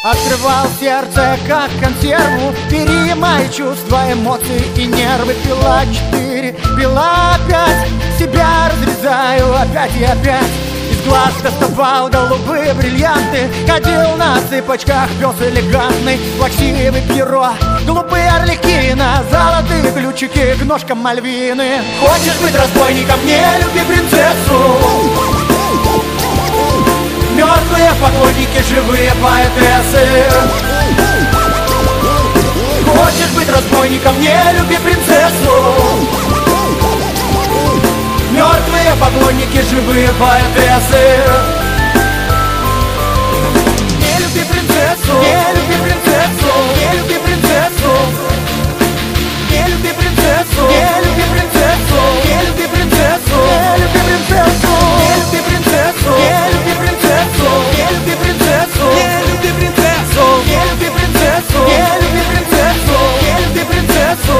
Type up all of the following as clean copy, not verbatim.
Открывал сердце, как консерву, перенимая чувства, эмоции и нервы. Пила 4, пила 5, себя разрезаю опять и опять. Из глаз доставал голубые бриллианты, ходил на цыпочках, пес элегантный. Плаксивый Пьеро, глупые орликина, золотые ключики к ножкам Мальвины. Хочешь быть разбойником, не люби принцессу. Мертвые поклонники, живые поэтессы. Хочешь быть разбойником, не люби принцессу. Мертвые поклонники, живые поэтессы. Не люби принцессу, не люби принцессу, не люби принцессу. Не люби принцессу, не люби принцессу, не люби принцессу, не люби принцессу, не люби принцессу, не люби принцессу, не люби принцессу, не люби принцессу, не люби принцессу, не люби принцессу, не люби принцессу.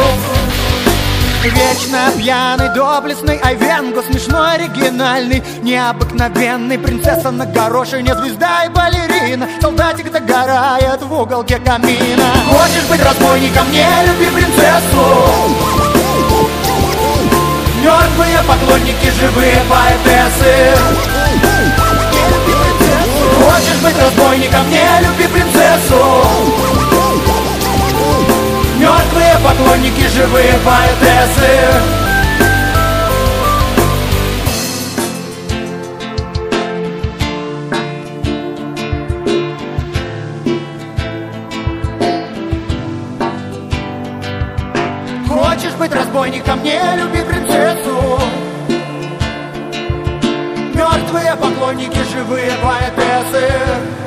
Вечно пьяный, доблестный Айвенго, смешной, оригинальный, необыкновенный. Принцесса на горошине, звезда и балерина. Солдатик догорает в уголке камина. Хочешь быть разбойником, не люби принцессу. Мертвые поклонники, живые поэтессы. Не люби принцессу. Хочешь быть разбойником, не люби принцессу. Мертвые поклонники, живые поэтессы. Хочешь быть разбойником, не люби принцессу. Мертвые поклонники, живые поэтессы.